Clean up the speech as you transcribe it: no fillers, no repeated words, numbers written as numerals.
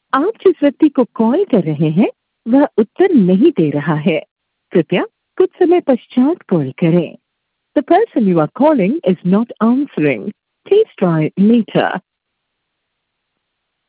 आप जिस व्यक्ति को कॉल कर रहे हैं वह उत्तर नहीं दे रहा है। कृपया कुछ समय पश्चात कॉल करें। The person you are calling is not answering. Please try later.